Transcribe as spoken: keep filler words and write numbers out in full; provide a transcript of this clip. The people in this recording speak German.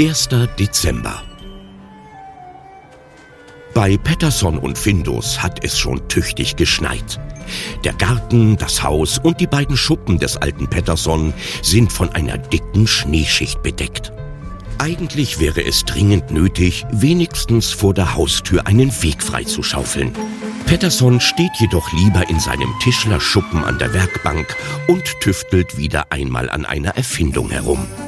erster Dezember. Bei Pettersson und Findus hat es schon tüchtig geschneit. Der Garten, das Haus und die beiden Schuppen des alten Pettersson sind von einer dicken Schneeschicht bedeckt. Eigentlich wäre es dringend nötig, wenigstens vor der Haustür einen Weg freizuschaufeln. Pettersson steht jedoch lieber in seinem Tischlerschuppen an der Werkbank und tüftelt wieder einmal an einer Erfindung herum.